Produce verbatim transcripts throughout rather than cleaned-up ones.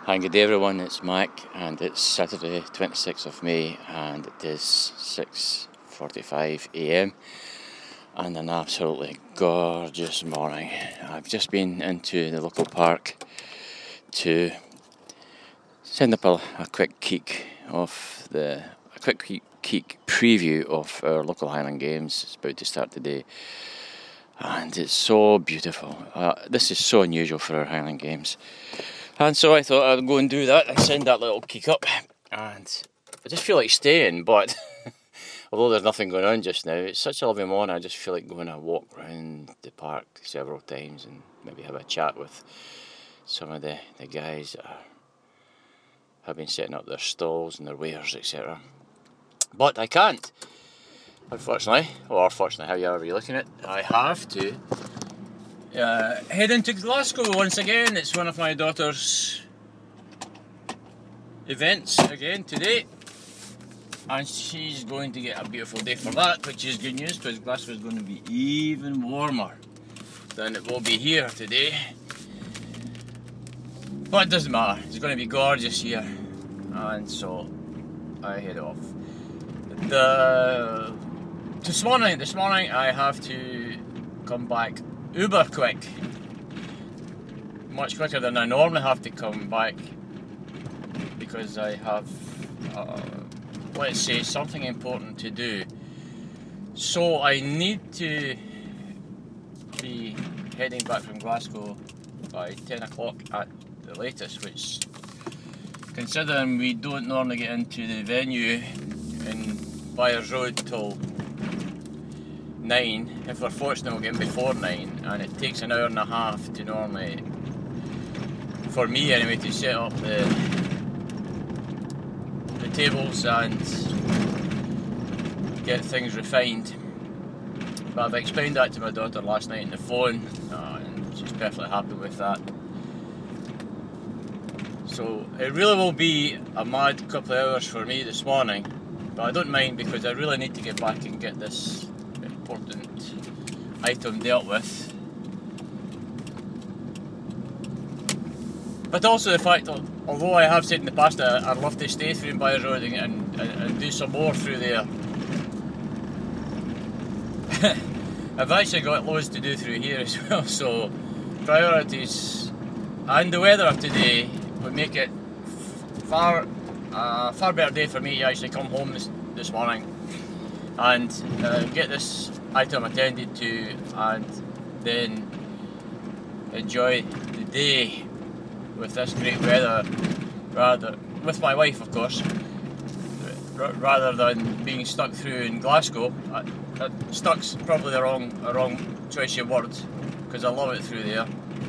Hi, good day everyone, it's Mike and it's Saturday twenty-sixth of May and it is six forty-five a m and an absolutely gorgeous morning. I've just been into the local park to send up a, a quick keek of the a quick keek, keek preview of our local Highland Games. It's about to start today and it's so beautiful. Uh, this is so unusual for our Highland Games. And so I thought I'd go and do that and send that little keek up. And I just feel like staying, but although there's nothing going on just now, it's such a lovely morning, I just feel like going a walk around the park several times and maybe have a chat with some of the, the guys that are, have been setting up their stalls and their wares, et cetera. But I can't, unfortunately, or fortunately, however you're looking at it, I have to Uh, heading to Glasgow once again. It's one of my daughter's events again today, and she's going to get a beautiful day for that, which is good news because Glasgow is going to be even warmer than it will be here today. But it doesn't matter, it's going to be gorgeous here, and so I head off. The this morning, this morning I have to come back uber quick, much quicker than I normally have to come back, because I have, uh, let's say, something important to do. So I need to be heading back from Glasgow by ten o'clock at the latest, which, considering we don't normally get into the venue in Byres Road till nine, if we're fortunate we'll get in before nine, and it takes an hour and a half to normally, for me anyway, to set up the the tables and get things refined. But I've explained that to my daughter last night on the phone, uh, and she's perfectly happy with that. So it really will be a mad couple of hours for me this morning, but I don't mind because I really need to get back and get this important item dealt with. But also the fact that, although I have said in the past that I'd love to stay through Byres Road and, and, and do some more through there, I've actually got loads to do through here as well, so priorities and the weather of today would make it far uh, far better day for me to actually come home this, this morning and uh, get this item attended to and then enjoy the day with this great weather, rather with my wife of course, r- rather than being stuck through in Glasgow. Uh, uh, stuck's probably the wrong a wrong choice of words, because I love it through there,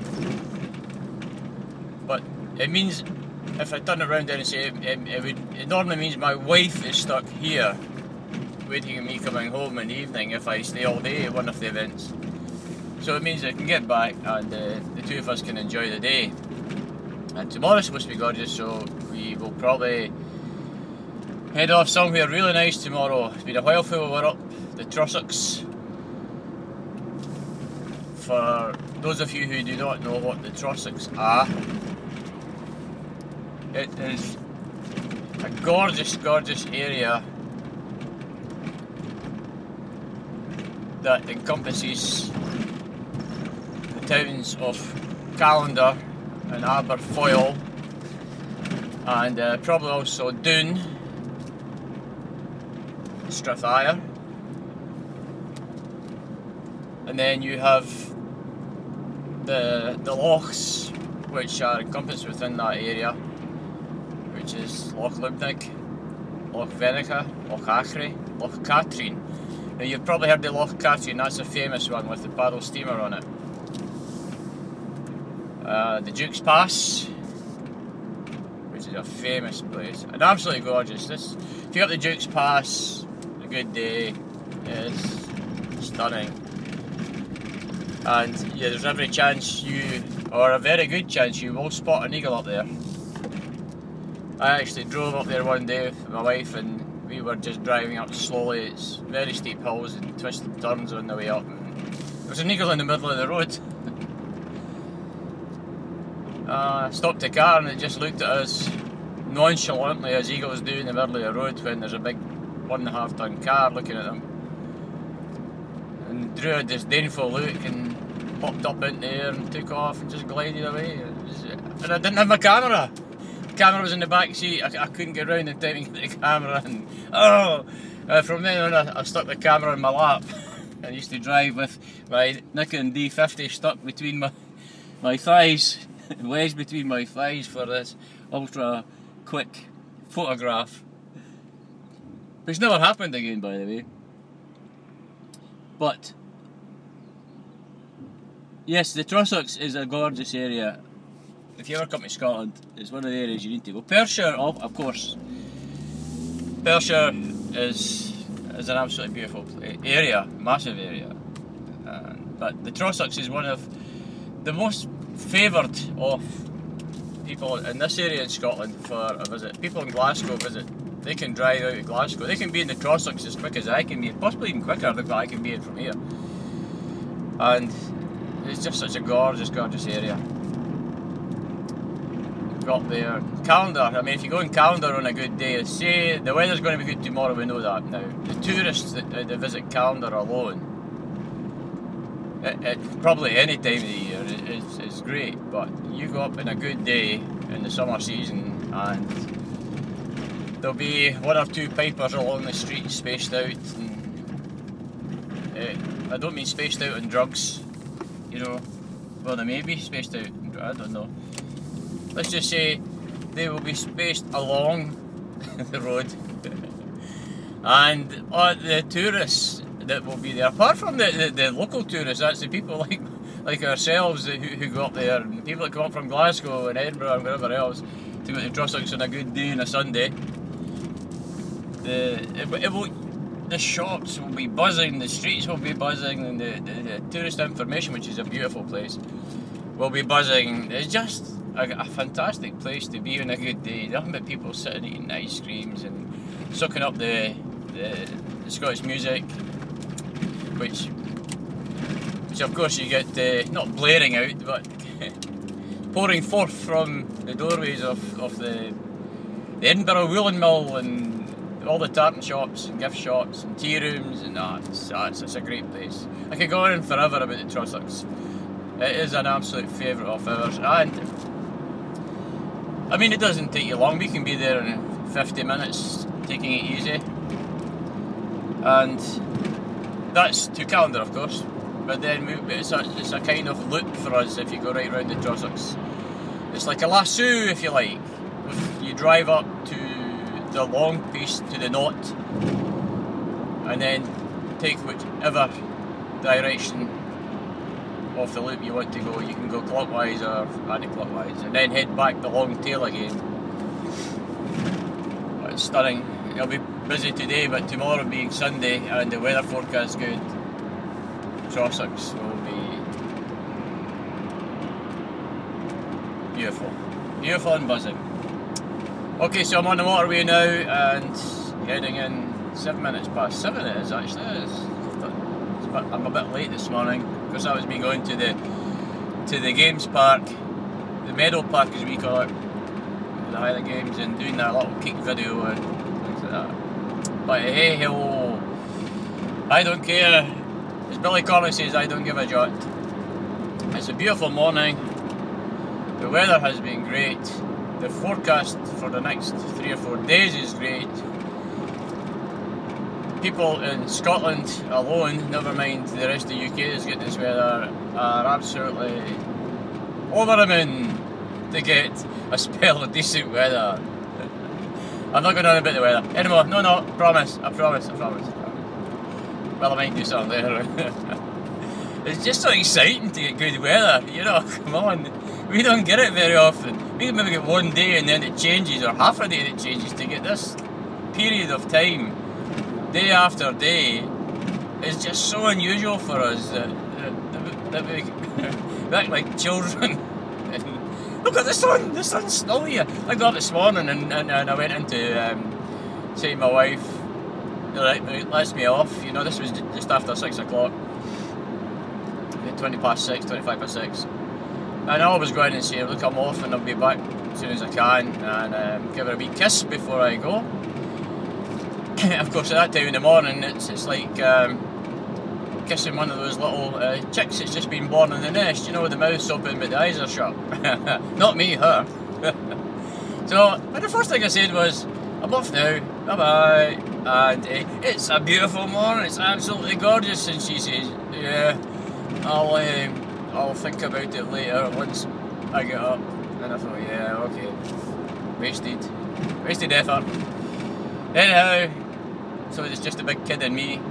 but it means if I turn around there and say it, it, it, would, it normally means my wife is stuck here waiting for me coming home in the evening if I stay all day at one of the events. So it means I can get back and uh, the two of us can enjoy the day. And tomorrow's supposed to be gorgeous, so we will probably head off somewhere really nice tomorrow. It's been a while since we were up the Trossachs. For those of you who do not know what the Trossachs are, it is a gorgeous, gorgeous area that encompasses the towns of Callander and Aberfoyle and uh, probably also Doon, Strathire, and then you have the the lochs which are encompassed within that area, which is Loch Lubnaig, Loch Venica, Loch Achray, Loch Katrine. Now you've probably heard the Loch Katrine, that's a famous one with the paddle steamer on it. Uh, the Duke's Pass, which is a famous place and absolutely gorgeous. This, if you got the Duke's Pass, a good day, is stunning. And yeah, there's every chance you, or a very good chance you will spot an eagle up there. I actually drove up there one day with my wife and we were just driving up slowly. It's very steep hills and twisted turns on the way up. And there was an eagle in the middle of the road. uh, stopped the car and it just looked at us nonchalantly as eagles do in the middle of the road when there's a big one and a half ton car looking at them. And drew a disdainful look and popped up into the air and took off and just glided away. It was, and I didn't have my camera. The camera was in the back seat. I, I couldn't get round in time to get the camera. And oh, uh, from then on I, I stuck the camera in my lap. I used to drive with my Nikon D fifty stuck between my my thighs, wedged between my thighs for this ultra quick photograph. Which never happened again, by the way. But yes, the Trossachs is a gorgeous area. If you ever come to Scotland, it's one of the areas you need to go. Perthshire, of course. Perthshire is is an absolutely beautiful area, massive area. Uh, but the Trossachs is one of the most favoured of people in this area in Scotland for a visit. People in Glasgow visit. They can drive out of Glasgow. They can be in the Trossachs as quick as I can be, possibly even quicker than I can be in from here. And it's just such a gorgeous, gorgeous area. Got there. Calendar, I mean, if you go in Calendar on a good day, say the weather's going to be good tomorrow, we know that now. The tourists that, that visit Calendar alone, it, it, probably any time of the year, it, it's, it's great. But you go up in a good day in the summer season and there'll be one or two pipers along the street spaced out. And, uh, I don't mean spaced out on drugs, you know. Well, they may be spaced out, I don't know. Let's just say they will be spaced along the road. And uh, the tourists that will be there, apart from the, the, the local tourists, that's the people like like ourselves who, who go up there, and people that come up from Glasgow and Edinburgh and wherever else to go to Trossachs on a good day on a Sunday. The it, it will, the shops will be buzzing, the streets will be buzzing, and the, the, the tourist information, which is a beautiful place, will be buzzing. It's just a, a fantastic place to be on a good day. Nothing but people sitting eating ice creams and sucking up the, the, the Scottish music, which, which of course you get uh, not blaring out, but pouring forth from the doorways of, of the, the Edinburgh Woolen Mill and all the tartan shops and gift shops and tea rooms, and that. It's, it's, it's a great place. I could go on forever about the Trossachs. It is an absolute favourite of ours, and I mean, it doesn't take you long. We can be there in fifty minutes, taking it easy, and that's to Calendar, of course. But then we, it's a it's a kind of loop for us if you go right round the Trossachs. It's like a lasso, if you like. You drive up to the long piece, to the knot, and then take whichever direction of the loop you want to go. You can go clockwise or anti-clockwise, and then head back the long tail again. It's stunning. It'll be busy today, but tomorrow being Sunday and the weather forecast good, Trossachs will be beautiful. Beautiful and buzzing. Okay, so I'm on the motorway now and heading in seven minutes past seven it is actually. It's, it's a bit, I'm a bit late this morning because I was been going to the to the games park, the Meadow Park as we call it, the Highland Games, and doing that little kick video and things like that. But hey ho, I don't care. As Billy Connolly says, I don't give a jot. It's a beautiful morning. The weather has been great. The forecast for the next three or four days is great. People in Scotland alone, never mind the rest of the U K that's getting this weather, are absolutely over the moon to get a spell of decent weather. I'm not going on about the weather anymore. No, no, promise. I promise. I promise. I promise. Well, I might do something there. It's just so exciting to get good weather. You know, come on. We don't get it very often. We maybe get one day and then it changes, or half a day that changes. To get this period of time, day after day, is just so unusual for us that, that, that we, we act like children. Look at the sun, the sun's still here. I got up this morning and, and, and I went into um, say to my wife, it lets me off, you know, this was just after six o'clock, twenty past six, twenty-five past six. And I always go in and say, look, I'm off and I'll be back as soon as I can, and um, give her a wee kiss before I go. Of course, at that time in the morning, it's, it's like um, kissing one of those little uh, chicks that's just been born in the nest, you know, with the mouth's open but the eyes are shut. Not me, her. So, but the first thing I said was, I'm off now, bye bye. And uh, it's a beautiful morning, it's absolutely gorgeous. And she says, yeah, I'll, um, I'll think about it later once I get up. And I thought, yeah, okay, wasted, wasted effort. Anyhow, so it's just a big kid and me.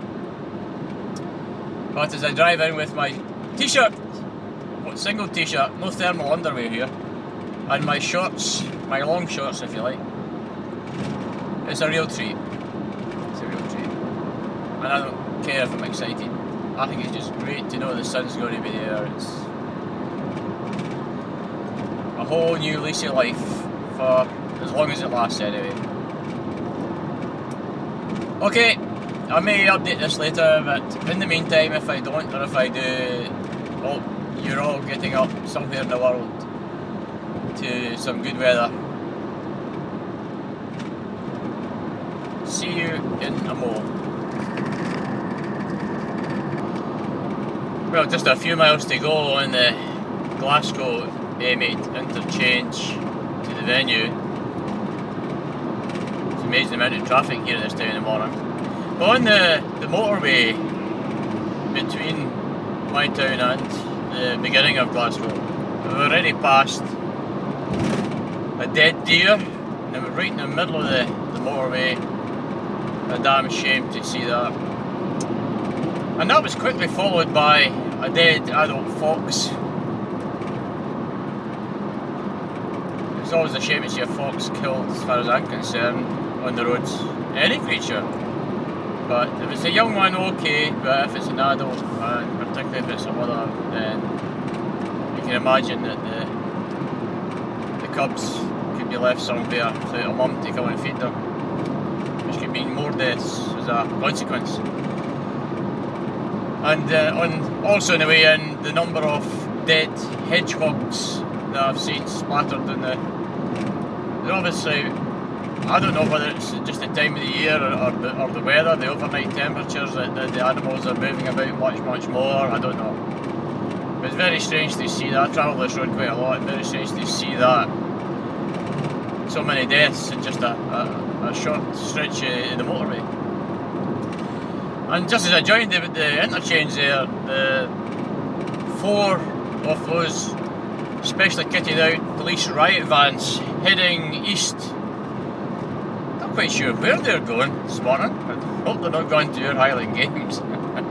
But as I drive in with my t-shirt, single t-shirt, no thermal underwear here, and my shorts, my long shorts if you like, it's a real treat. It's a real treat. And I don't care if I'm excited. I think it's just great to know the sun's going to be there. It's a whole new lease of life for as long as it lasts anyway. Okay, I may update this later, but in the meantime, if I don't, or if I do, well, you're all getting up somewhere in the world to some good weather. See you in a mo. Well, just a few miles to go on the Glasgow M eight interchange to the venue. It's amazing the amount of traffic here at this time in the morning. But on the, the motorway between my town and the beginning of Glasgow, we've already passed a dead deer, and we're right in the middle of the, the motorway. A damn shame to see that. And that was quickly followed by a dead adult fox. It's always a shame to see a fox killed, as far as I'm concerned, on the roads. Any creature. But if it's a young one, okay, but if it's an adult, and particularly if it's a mother, then you can imagine that the, the cubs could be left somewhere without a mum to come and feed them, which could mean more deaths as a consequence. And uh, on also on the way in, the number of dead hedgehogs that I've seen splattered in the... They're obviously, I don't know whether it's just the time of the year or, or, the, or the weather, the overnight temperatures, that the, the animals are moving about much, much more, I don't know. But it's very strange to see that. I travel this road quite a lot, very strange to see that. So many deaths in just a, a, a short stretch in the motorway. And just as I joined the, the interchange there, the four of those specially kitted out police riot vans heading east. Not quite sure where they're going this morning. I hope they're not going to your Highland Games.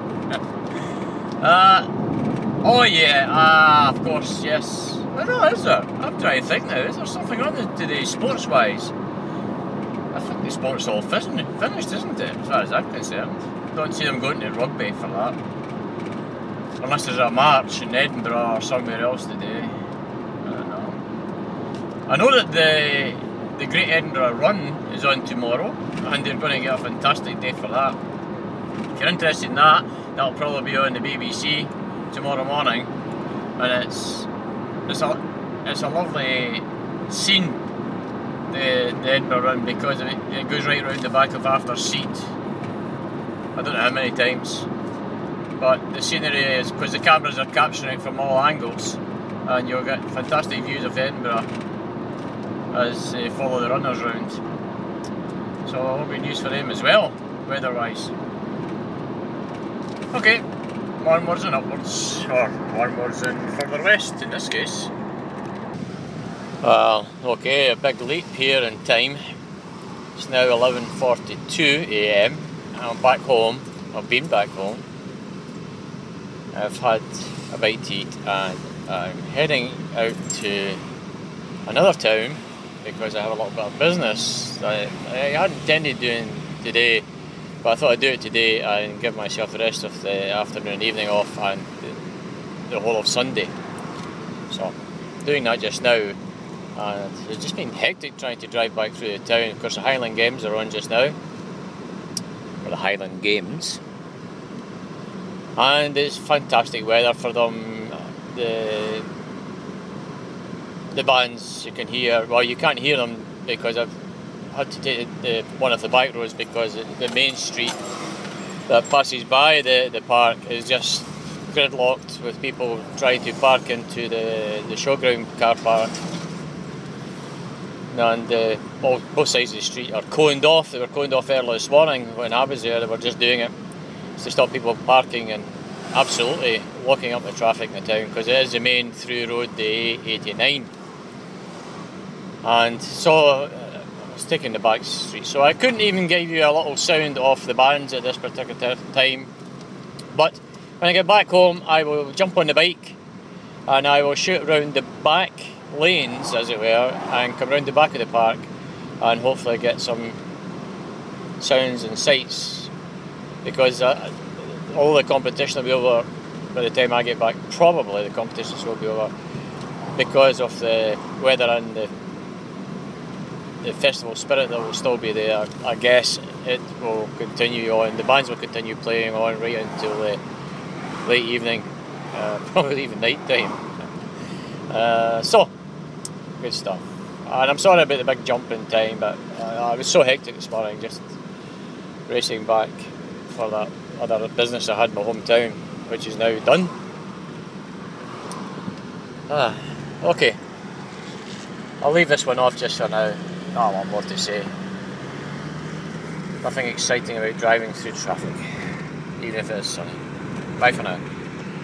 uh, oh yeah, ah, of course, yes. I don't know, is there? I'm trying to think now, is there something on today sports-wise? I think the sport's all finished, isn't it, as far as I'm concerned. Don't see them going to rugby for that. Unless there's a march in Edinburgh or somewhere else today. I don't know. I know that the the Great Edinburgh Run is on tomorrow, and they're going to get a fantastic day for that. If you're interested in that, that'll probably be on the B B C tomorrow morning, and it's it's a it's a lovely scene, the the Edinburgh Run, because it, it goes right round the back of Arthur's Seat. I don't know how many times, but the scenery is, because the cameras are capturing it from all angles, and you'll get fantastic views of Edinburgh as they follow the runners round. So it'll be news for them as well, weather-wise. Okay, onwards and upwards, or onwards and further west in this case. Well, okay, a big leap here in time. It's now eleven forty-two a m I'm back home. I've been back home. I've had a bite to eat, and I'm heading out to another town because I have a little bit of business that I hadn't intended doing today, but I thought I'd do it today and give myself the rest of the afternoon and evening off, and the, the whole of Sunday. So I'm doing that just now, and it's just been hectic trying to drive back through the town. Of course, the Highland Games are on just now. The Highland Games, and it's fantastic weather for them. The the bands you can hear. Well, you can't hear them because I've had to take the, one of the back roads because the main street that passes by the, the park is just gridlocked with people trying to park into the, the showground car park. And uh, all, both sides of the street are coned off. They were coned off early this morning when I was there. They were just doing it to stop people parking and absolutely locking up the traffic in the town, because it is the main through road, the A eighty-nine. And so uh, I was taking the back street, so I couldn't even give you a little sound off the bands at this particular time. But when I get back home, I will jump on the bike and I will shoot around the back lanes, as it were, and come round the back of the park and hopefully get some sounds and sights, because uh, all the competition will be over by the time I get back. Probably the competitions will be over because of the weather and the, the festival spirit that will still be there. I guess it will continue on, the bands will continue playing on right until the late evening, uh, probably even night time. Uh, so, good stuff. And I'm sorry about the big jump in time, but uh, I was so hectic this morning just racing back for that other business I had in my hometown, which is now done. Ah, okay. I'll leave this one off just for now. Not a lot more to say. Nothing exciting about driving through traffic, even if it is sunny. Bye for now.